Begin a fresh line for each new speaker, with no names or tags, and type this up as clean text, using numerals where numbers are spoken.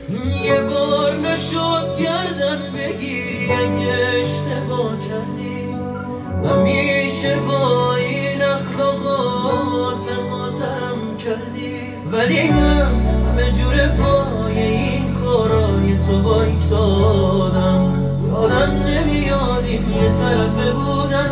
یه بار نشد گردن بگیری اگه اشتباه کردی همیشه با این اخلاقات خاطرم کردی ولی همه جور پای این کارای تو بایستادم یادم نمیاد این یه طرفه بودم